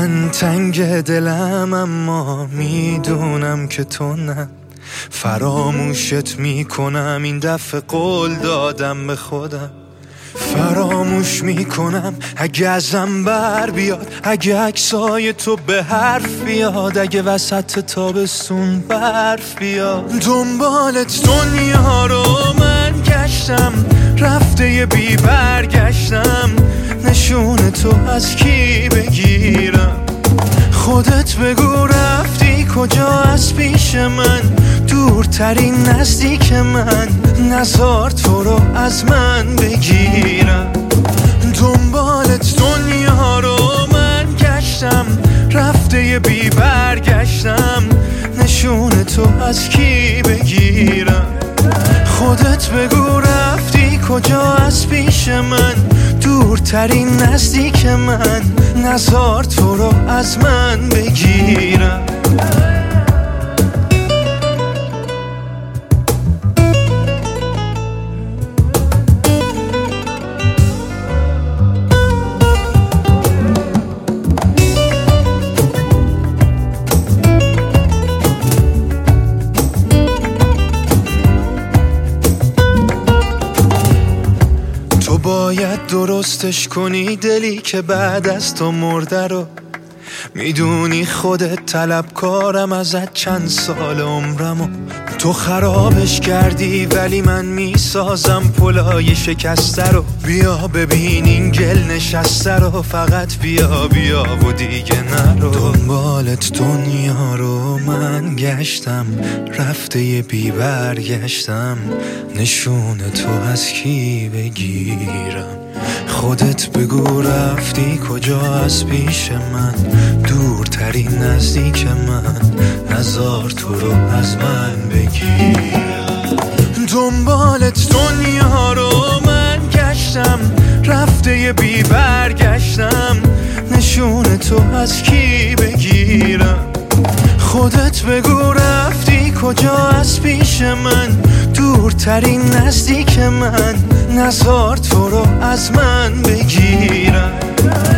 من تنگ دلم اما میدونم که تو نه. فراموشت میکنم این دفعه، قول دادم به خودم. فراموش میکنم اگه ازم بر بیاد، اگه عکسای تو به حرف بیاد، اگه وسط تابستون برف بیاد. دنبالت دنیا رو من گشتم، رفته بی برگشتم. نشون تو از کی بگیرم؟ خودت بگو رفتی کجا از پیش من؟ دورترین نزدیک من، نزار تو رو از من بگیرم. دنبالت دنیا رو من گشتم، رفته بی برگشتم. نشون تو از کی بگیرم؟ خودت بگو رفتی کجا از پیش من؟ دورترین نزدیک من، نزار تو رو از من بگیرم. تو باید درستش کنی دلی که بعد از تو مرده رو. میدونی خودت طلبکارم ازت چند سال عمرمو. تو خرابش کردی ولی من میسازم پلای شکسته رو. بیا ببین این گل نشسته رو، فقط بیا بیا و دیگه نرو. دنبالت دنیا رو من گشتم، رفته بی برگشتم. نشون تو از کی بگیرم؟ خودت بگو رفتی کجا از پیش من؟ دورترین نزدیک من، نزار تو رو از من بگیرم. دنبالت دنیا رو من گشتم، رفته بی برگشتم. نشون تو از کی بگیرم؟ خودت بگو رفتی کجا از پیش من؟ دورترین نزدیک من، نزار تو رو از من بگیرم.